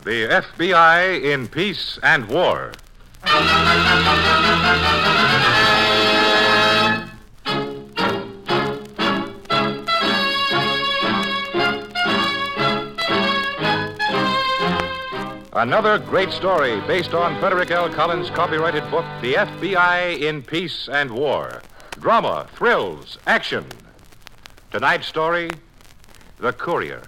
The FBI in Peace and War. Another great story based on Frederick L. Collins' copyrighted book, The FBI in Peace and War. Drama, thrills, action. Tonight's story, The Courier.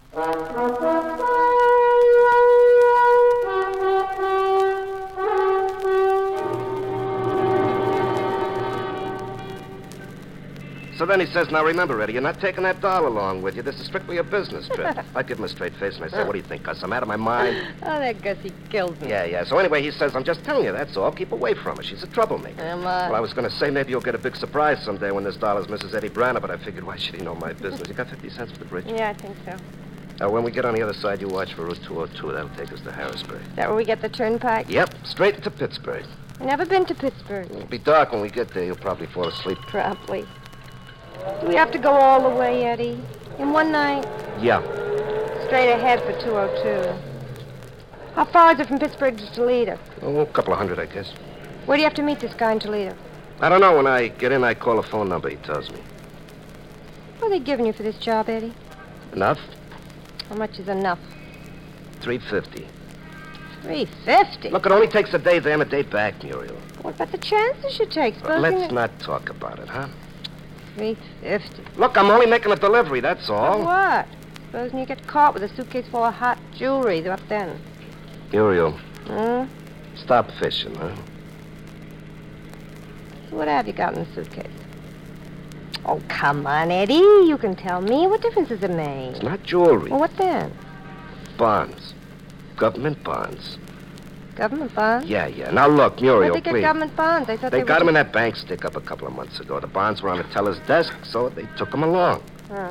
So then he says, now remember, Eddie, you're not taking that doll along with you. This is strictly a business trip. I give him a straight face and I say, what do you think, Gus? I'm out of my mind. Oh, that Gussie kills me. Yeah. So anyway, he says, I'm just telling you, that's all. Keep away from her. She's a troublemaker. Am I? Well, I was going to say maybe you'll get a big surprise someday when this doll is Mrs. Eddie Branner, but I figured, why should he know my business? You got 50 cents for the bridge? Yeah, I think so. Now, when we get on the other side, you watch for Route 202. That'll take us to Harrisburg. Is that where we get the turnpike? Yep, straight into Pittsburgh. I've never been to Pittsburgh. It'll be dark when we get there. You'll probably fall asleep. Probably. Do we have to go all the way, Eddie? In one night? Yeah. Straight ahead for 202. How far is it from Pittsburgh to Toledo? Oh, a couple of hundred, I guess. Where do you have to meet this guy in Toledo? I don't know. When I get in, I call a phone number. He tells me. What are they giving you for this job, Eddie? Enough? How much is enough? $3.50. $3.50? Look, it only takes a day there and a day back, Muriel. What about the chances you take? Let's not talk about it, huh? $3.50. Look, I'm only making a delivery, that's all. For what? Supposing you get caught with a suitcase full of hot jewelry, what then? Muriel. Hmm? Stop fishing, huh? So what have you got in the suitcase? Oh, come on, Eddie. You can tell me. What difference does it make? It's not jewelry. Well, what then? Bonds. Government bonds. Government bonds? Yeah. Now, look, Muriel, Where'd they get please. government bonds? I thought They got were them in that bank stick-up a couple of months ago. The bonds were on the teller's desk, so they took them along. Huh.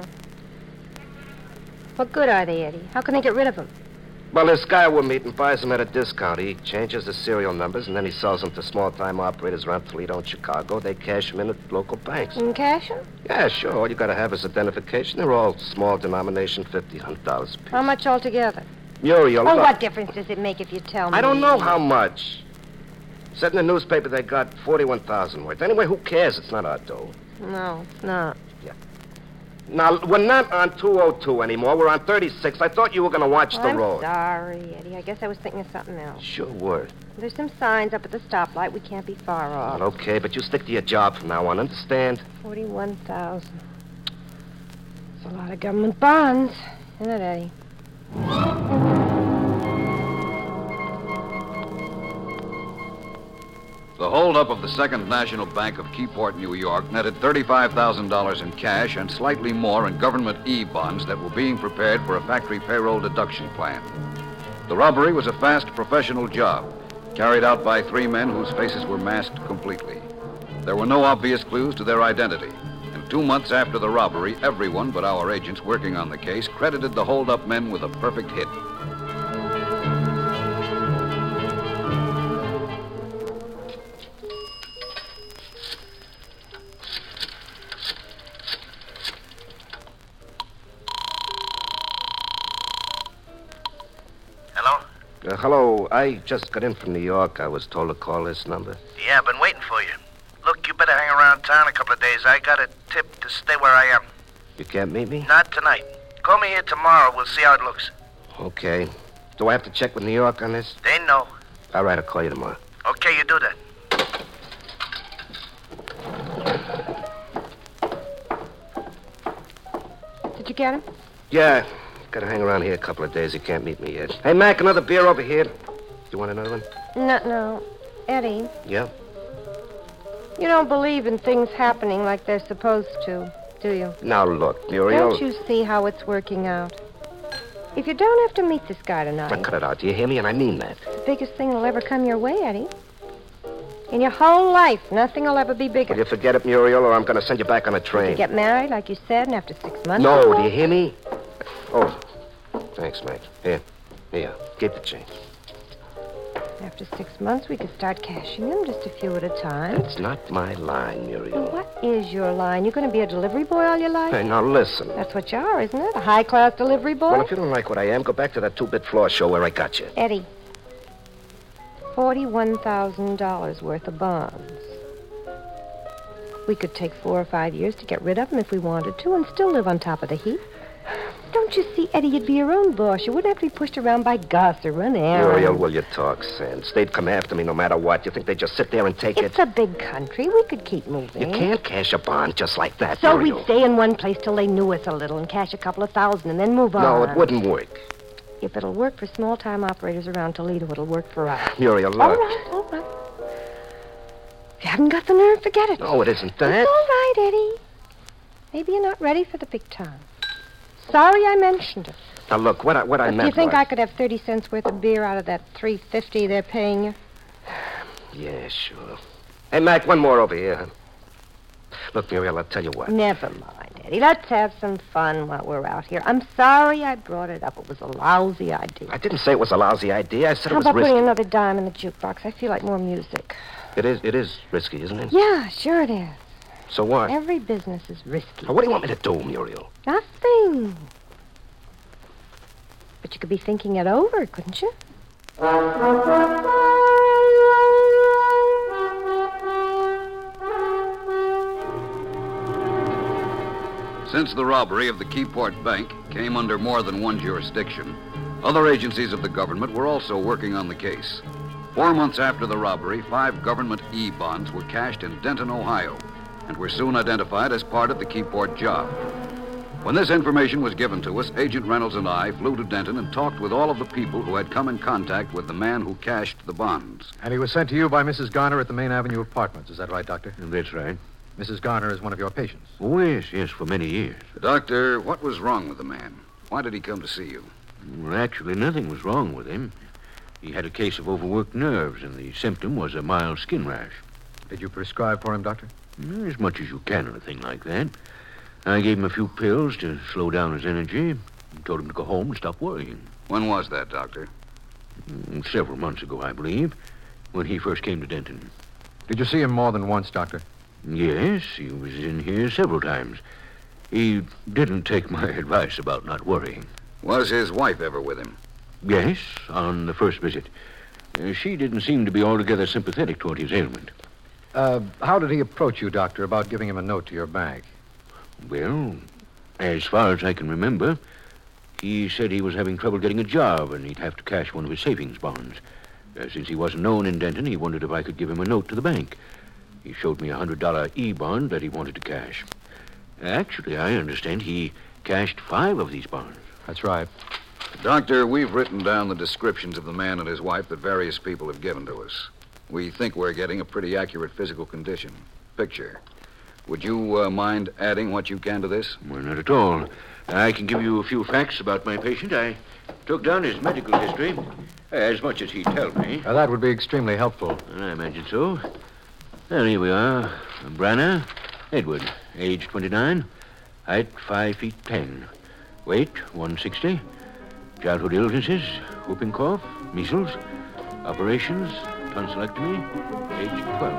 What good are they, Eddie? How can they get rid of them? Well, this guy we're meeting buys them at a discount. He changes the serial numbers, and then he sells them to small-time operators around Toledo and Chicago. They cash them in at local banks. In cash them? Yeah, sure. All you got to have is identification. They're all small denomination, $50, $100 a piece. How much altogether? Muriel, Oh, look. what difference does it make if you tell me? I don't know how much. Said in the newspaper they got $41,000 worth. Anyway, who cares? It's not our dough. No, it's not. Now, we're not on 202 anymore. We're on 36. I thought you were going to watch the road. I'm sorry, Eddie. I guess I was thinking of something else. Sure were. There's some signs up at the stoplight. We can't be far off. Well, okay, but you stick to your job from now on. Understand? 41,000. It's a lot of government bonds, isn't it, Eddie? The holdup of the Second National Bank of Keyport, New York, netted $35,000 in cash and slightly more in government E-bonds that were being prepared for a factory payroll deduction plan. The robbery was a fast professional job, carried out by three men whose faces were masked completely. There were no obvious clues to their identity, and 2 months after the robbery, everyone but our agents working on the case credited the holdup men with a perfect hit. Hello. I just got in from New York. I was told to call this number. Yeah, I've been waiting for you. Look, you better hang around town a couple of days. I got a tip to stay where I am. You can't meet me? Not tonight. Call me here tomorrow. We'll see how it looks. Okay. Do I have to check with New York on this? They know. All right, I'll call you tomorrow. Okay, you do that. Did you get him? Yeah. Gotta hang around here a couple of days. You can't meet me yet. Hey, Mac, another beer over here. You want another one? No. Eddie, Yeah? you don't believe in things happening like they're supposed to, do you? Now, look, Muriel. Don't you see how it's working out? If you don't have to meet this guy tonight, Now, cut it out. Do you hear me? And I mean that. it's the biggest thing that'll ever come your way, Eddie. In your whole life, nothing will ever be bigger. Will you forget it, Muriel, or I'm going to send you back on a train? You get married, like you said, and after 6 months... No, do you hear me? Oh, thanks, Mac. Here, keep the change. After 6 months, we could start cashing them just a few at a time. That's not my line, Muriel. What is your line? You're going to be a delivery boy all your life? Hey, now listen. That's what you are, isn't it? A high-class delivery boy? Well, if you don't like what I am, go back to that two-bit floor show where I got you. Eddie, $41,000 worth of bonds. We could take 4 or 5 years to get rid of them if we wanted to and still live on top of the heap. Don't you see, Eddie, you'd be your own boss. You wouldn't have to be pushed around by Gus or run errands. Muriel, will you talk sense? They'd come after me no matter what. You think they'd just sit there and take It's it? a big country. We could keep moving. You can't cash a bond just like that, So Muriel. we'd stay in one place till they knew us a little and cash a couple of thousand and then move on. No, it wouldn't work. If it'll work for small-time operators around Toledo, it'll work for us. Muriel, look. All right. If you haven't got the nerve, forget it. No, it isn't that. It's all right, Eddie. Maybe you're not ready for the big time. Sorry I mentioned it. Now, look, what I But meant do you think was... I could have 30 cents worth of beer out of that $3.50 they're paying you? Yeah, sure. Hey, Mac, one more over here. Look, Muriel, I'll tell you what. Never mind, Eddie. Let's have some fun while we're out here. I'm sorry I brought it up. It was a lousy idea. I didn't say it was a lousy idea. I said How it was about risky. putting another dime in the jukebox? I feel like more music. It is risky, isn't it? Yeah, sure it is. So what? Every business is risky. Now, what do you want me to do, Muriel? Nothing. But you could be thinking it over, couldn't you? Since the robbery of the Keyport Bank came under more than one jurisdiction, other agencies of the government were also working on the case. 4 months after the robbery, 5 government E-bonds were cashed in Denton, Ohio, and were soon identified as part of the Keyport job. When this information was given to us, Agent Reynolds and I flew to Denton and talked with all of the people who had come in contact with the man who cashed the bonds. And he was sent to you by Mrs. Garner at the Main Avenue Apartments. Is that right, Doctor? That's right. Mrs. Garner is one of your patients. Oh, yes, for many years. Doctor, what was wrong with the man? Why did he come to see you? Well, actually, nothing was wrong with him. He had a case of overworked nerves, and the symptom was a mild skin rash. Did you prescribe for him, Doctor? As much as you can on a thing like that. I gave him a few pills to slow down his energy and told him to go home and stop worrying. When was that, Doctor? Several months ago, I believe, when he first came to Denton. Did you see him more than once, Doctor? Yes, he was in here several times. He didn't take my advice about not worrying. Was his wife ever with him? Yes, on the first visit. She didn't seem to be altogether sympathetic toward his ailment. How did he approach you, Doctor, about giving him a note to your bank? Well, as far as I can remember, he said he was having trouble getting a job and he'd have to cash one of his savings bonds. Since he wasn't known in Denton, he wondered if I could give him a note to the bank. He showed me a $100 E-bond that he wanted to cash. Actually, I understand he cashed 5 of these bonds. That's right. Doctor, we've written down the descriptions of the man and his wife that various people have given to us. We think we're getting a pretty accurate physical condition. Picture. Would you mind adding what you can to this? Well, not at all. I can give you a few facts about my patient. I took down his medical history, as much as he'd tell me. That would be extremely helpful. I imagine so. Well, here we are. Branner, Edward, age 29, height 5 feet 10, weight 160, childhood illnesses, whooping cough, measles, operations, tonsillectomy, age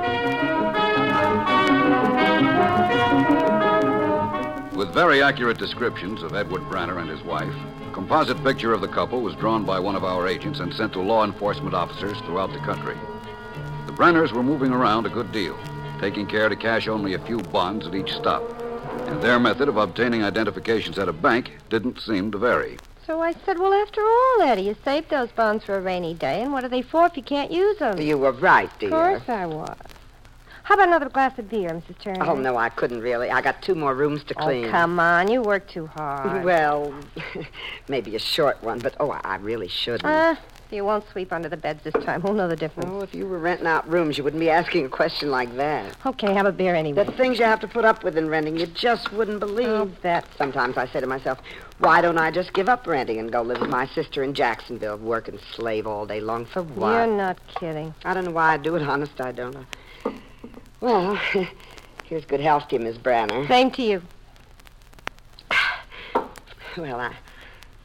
12. With very accurate descriptions of Edward Branner and his wife, a composite picture of the couple was drawn by one of our agents and sent to law enforcement officers throughout the country. The Brenners were moving around a good deal, taking care to cash only a few bonds at each stop. And their method of obtaining identifications at a bank didn't seem to vary. So I said, well, after all, Eddie, you saved those bonds for a rainy day, and what are they for if you can't use them? You were right, dear. Of course I was. How about another glass of beer, Mrs. Turner? Oh, no, I couldn't really. I got 2 more rooms to clean. Oh, come on. You work too hard. Well, maybe a short one, but, I really shouldn't. You won't sweep under the beds this time. We'll know the difference. Oh, if you were renting out rooms, you wouldn't be asking a question like that. Okay, have a beer anyway. The things you have to put up with in renting, you just wouldn't believe. I'll bet. Sometimes I say to myself, why don't I just give up renting and go live with my sister in Jacksonville, work and slave all day long for what? You're not kidding. I don't know why I do it, honest, I don't. Well, here's good health to you, Miss Branner. Same to you. Well,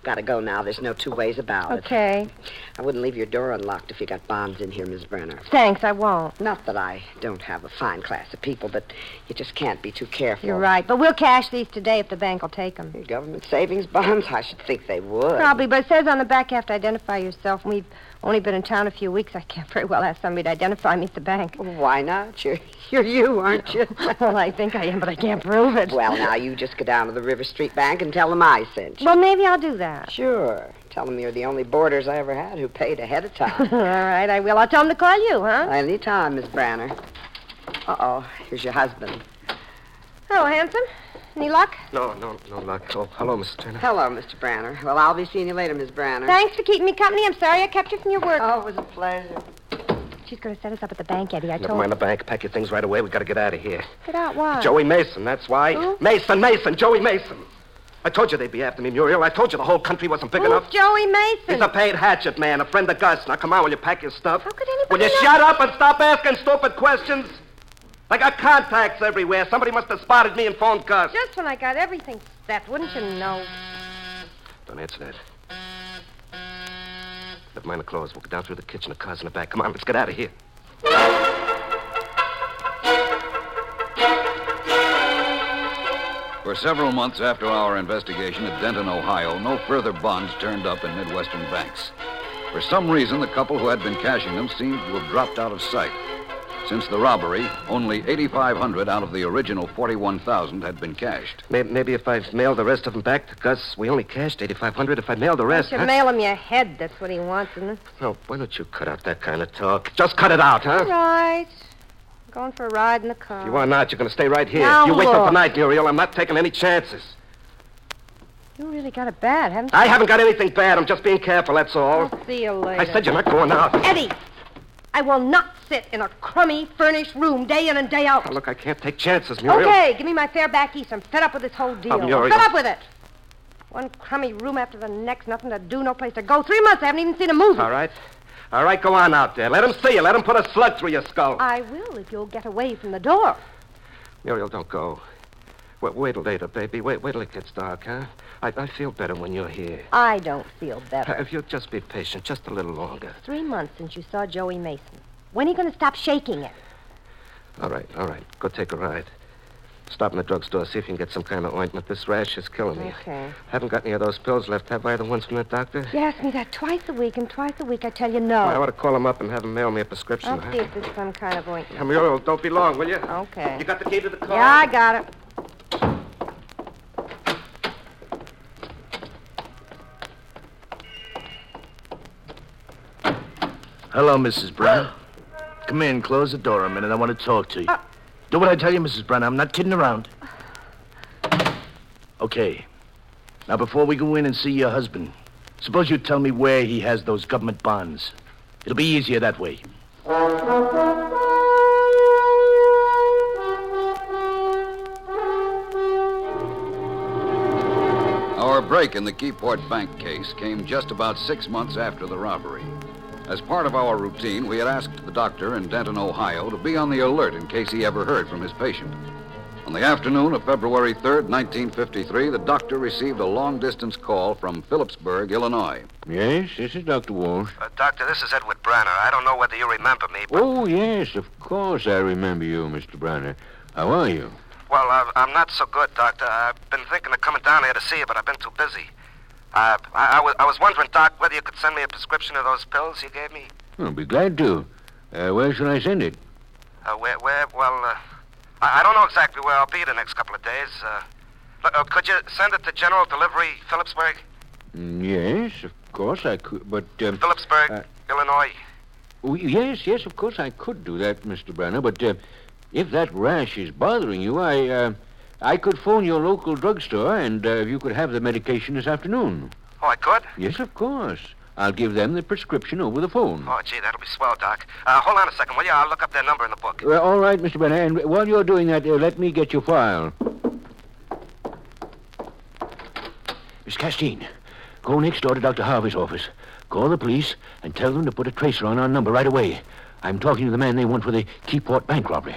Gotta go now. There's no two ways about it. Okay. I wouldn't leave your door unlocked if you got bonds in here, Miss Brenner. Thanks, I won't. Not that I don't have a fine class of people, but you just can't be too careful. You're right, but we'll cash these today if the bank will take them. Government savings bonds? I should think they would. Probably, but it says on the back you have to identify yourself. And we've only been in town a few weeks. I can't very well ask somebody to identify me at the bank. Well, why not? You're you, aren't you? Well, I think I am, but I can't prove it. Well, now, you just go down to the River Street Bank and tell them I sent you. Well, maybe I'll do that. Sure. Tell them you're the only boarders I ever had who paid ahead of time. All right, I will. I'll tell them to call you, huh? Any time, Miss Branner. Uh-oh, here's your husband. Hello, handsome. Any luck? No luck. Oh, hello, Mrs. Turner. Hello, Mr. Branner. Well, I'll be seeing you later, Miss Branner. Thanks for keeping me company. I'm sorry I kept you from your work. Oh, it was a pleasure. She's going to set us up at the bank, Eddie. I Never told mind her. the bank. Pack your things right away. We got to get out of here. Get out, why? Joey Mason, that's why. Who? Mason, Joey Mason. I told you they'd be after me, Muriel. I told you the whole country wasn't big Who's enough. Joey Mason? He's a paid hatchet man, a friend of Gus. Now, come on, will you pack your stuff? How could anybody Will you know? shut up and stop asking stupid questions? I got contacts everywhere. Somebody must have spotted me and phoned Gus. Just when I got everything set, wouldn't you know? Don't answer that. Never mind the clothes. We'll go down through the kitchen. The car's in the back. Come on, let's get out of here. For several months after our investigation at Denton, Ohio, no further bonds turned up in Midwestern banks. For some reason, the couple who had been cashing them seemed to have dropped out of sight. Since the robbery, only $8,500 out of the original $41,000 had been cashed. Maybe if I mailed the rest of them back to Gus, we only cashed $8,500. If I mailed the rest, You should mail him your head. That's what he wants, isn't it? No, why don't you cut out that kind of talk? Just cut it out, huh? All right. Going for a ride in the car. If you are not, you're going to stay right here. Now You wait till look. tonight, Muriel. I'm not taking any chances. You really got it bad, haven't you? I haven't got anything bad. I'm just being careful, that's all. I'll see you later. I said you're not going out. Eddie! I will not sit in a crummy, furnished room day in and day out. Now, look, I can't take chances, Muriel. Okay, give me my fare back east. I'm fed up with this whole deal. Muriel. I'm fed up with it. One crummy room after the next, nothing to do, no place to go. 3 months, I haven't even seen a movie. All right. All right, go on out there. Let him see you. Let him put a slug through your skull. I will if you'll get away from the door. Muriel, don't go. Wait till later, baby. Wait till it gets dark, huh? I feel better when you're here. I don't feel better. If you'll just be patient, just a little longer. 3 months since you saw Joey Mason. When are you going to stop shaking it? All right. Go take a ride. Stop in the drugstore, see if you can get some kind of ointment. This rash is killing me. Okay. Haven't got any of those pills left, have I? The ones from the doctor? You ask me that twice a week, and twice a week I tell you no. I ought to call him up and have him mail me a prescription. I'll see if there's some kind of ointment. Now, Muriel, don't be long, will you? Okay. You got the key to the car? Yeah, I got it. Hello, Mrs. Brenner. Come in, close the door a minute. I want to talk to you. Do what I tell you, Mrs. Brenner. I'm not kidding around. Okay. Now, before we go in and see your husband, suppose you tell me where he has those government bonds. It'll be easier that way. Our break in the Keyport Bank case came just about 6 months after the robbery. As part of our routine, we had asked the doctor in Denton, Ohio, to be on the alert in case he ever heard from his patient. On the afternoon of February 3rd, 1953, the doctor received a long-distance call from Phillipsburg, Illinois. Yes, this is Dr. Walsh. Doctor, this is Edward Branner. I don't know whether you remember me, but... Oh, yes, of course I remember you, Mr. Branner. How are you? Well, I'm not so good, Doctor. I've been thinking of coming down here to see you, but I've been too busy. I was wondering, Doc, whether you could send me a prescription of those pills you gave me. I'll be glad to. Where shall I send it? Where? Well, I don't know exactly where I'll be the next couple of days. Could you send it to General Delivery, Phillipsburg? Yes, of course I could, but... Phillipsburg, Illinois. Oh, yes, of course I could do that, Mr. Branner, but if that rash is bothering you, I could phone your local drugstore, and you could have the medication this afternoon. Oh, I could? Yes, of course. I'll give them the prescription over the phone. Oh, gee, that'll be swell, Doc. Hold on a second, will you? I'll look up their number in the book. All right, Mr. Branner, and while you're doing that, let me get your file. Miss Castine, go next door to Dr. Harvey's office. Call the police and tell them to put a tracer on our number right away. I'm talking to the man they want for the Keyport Bank robbery.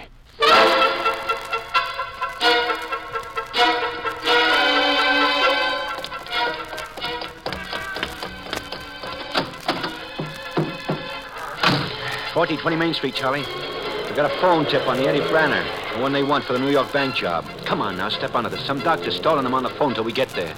4020 Main Street, Charlie. We got a phone tip on the Eddie Branner, the one they want for the New York bank job. Come on now, step onto this. Some doctor's stalling him on the phone till we get there.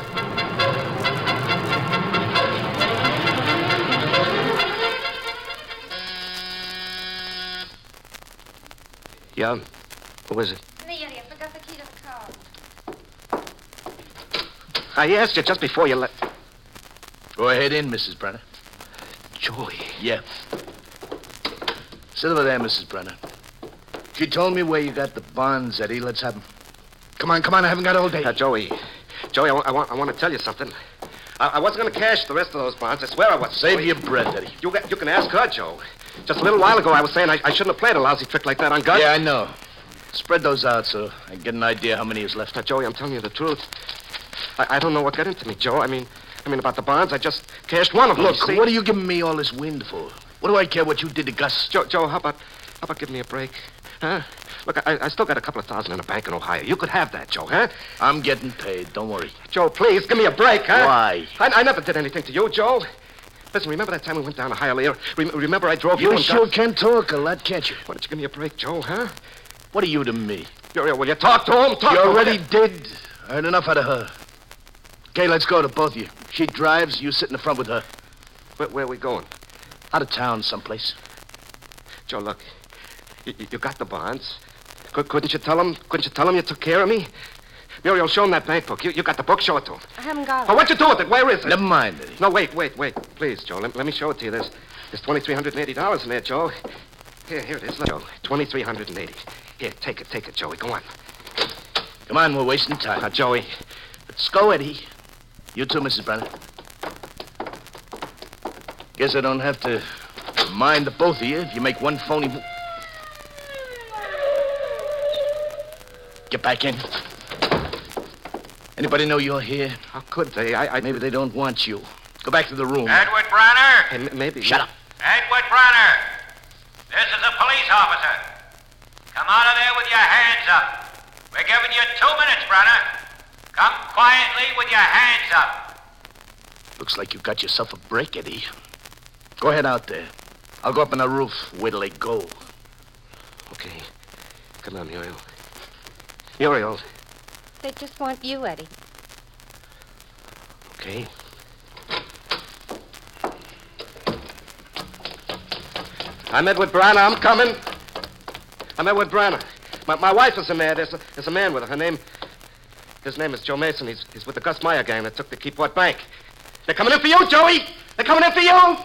Yeah? Who is it? Me, Eddie. I forgot the key to the car. I asked you just before you left. Go ahead in, Mrs. Brenner. Joey. Yeah. Sit over there, Mrs. Brenner. She told me where you got the bonds, Eddie. Let's have them. Come on, I haven't got all day. Joey, I want to tell you something. I wasn't going to cash the rest of those bonds. I swear I wasn't. Save your breath, Eddie. You can ask her, Joe. Just a little while ago, I was saying I shouldn't have played a lousy trick like that on Gus. Yeah, I know. Spread those out so I can get an idea how many is left. Now, Joey, I'm telling you the truth. I don't know what got into me, Joe. I mean, about the bonds, I just cashed one of them. Look, what are you giving me all this wind for? What do I care what you did to Gus? Joe, how about giving me a break? Huh? Look, I still got a couple of thousand in a bank in Ohio. You could have that, Joe, huh? I'm getting paid. Don't worry. Joe, please, give me a break, huh? Why? I never did anything to you, Joe. Listen, remember that time we went down to Hialeah? Remember I drove you You and sure Gus? can talk a lot, can't you? Why don't you give me a break, Joe, huh? What are you to me? Will you talk to him? You already did. I heard enough out of her. Okay, let's go to both of you. She drives, you sit in the front with her. Where are we going? Out of town someplace. Joe, look, you got the bonds. Couldn't you tell him you took care of me? Muriel, show him that bank book. You got the book? Show it to him. I haven't got it. Oh, what'd you do with it? Where is it? Never mind, Eddie. No, wait. Please, Joe, let me show it to you. There's $2,380 in there, Joe. Here it is. Joe, $2,380. Here, take it, Joey. Go on. Come on, we're wasting time. Now, Joey. Let's go, Eddie. You too, Mrs. Brenner. Guess I don't have to mind the both of you if you make one phony move. Get back in. Anybody know you're here? How could they? Maybe they don't want you. Go back to the room. Edward Branner? Hey, maybe. Shut up. Edward Branner. This is a police officer. Come out of there with your hands up. We're giving you 2 minutes, Branner. Come quietly with your hands up. Looks like you got yourself a break, Eddie. Go ahead out there. I'll go up on the roof. Wait till they go. Okay. Come on, Muriel. Muriel. They just want you, Eddie. Okay. I'm Edward Branner. I'm coming. I'm Edward Branner. My wife is in there. There's a man with her. His name is Joe Mason. He's with the Gus Meyer gang that took the Keyport Bank. They're coming in for you, Joey. They're coming in for you.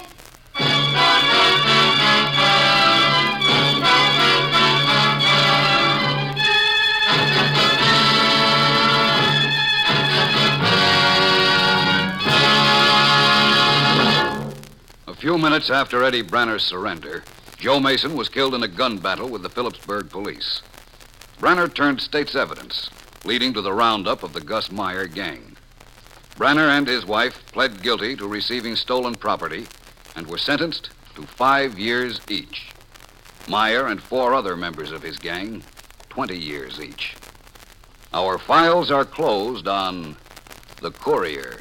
A few minutes after Eddie Branner's surrender, Joe Mason was killed in a gun battle with the Phillipsburg police. Branner turned state's evidence, leading to the roundup of the Gus Meyer gang. Branner and his wife pled guilty to receiving stolen property and were sentenced to 5 years each. Meyer and 4 other members of his gang, 20 years each. Our files are closed on the Courier.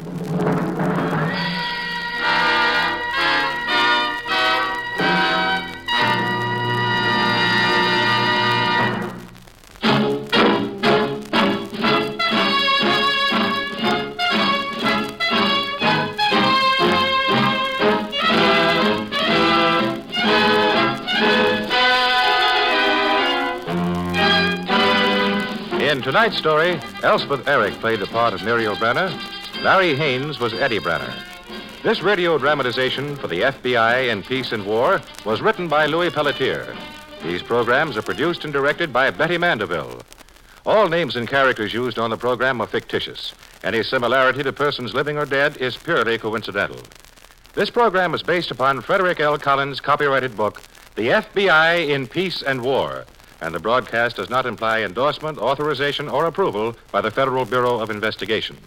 In tonight's story, Elspeth Eric played the part of Muriel Branner. Larry Haynes was Eddie Branner. This radio dramatization for the FBI in Peace and War was written by Louis Pelletier. These programs are produced and directed by Betty Mandeville. All names and characters used on the program are fictitious. Any similarity to persons living or dead is purely coincidental. This program is based upon Frederick L. Collins' copyrighted book, The FBI in Peace and War, and the broadcast does not imply endorsement, authorization, or approval by the Federal Bureau of Investigation.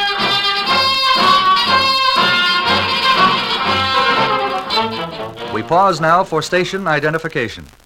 We pause now for station identification.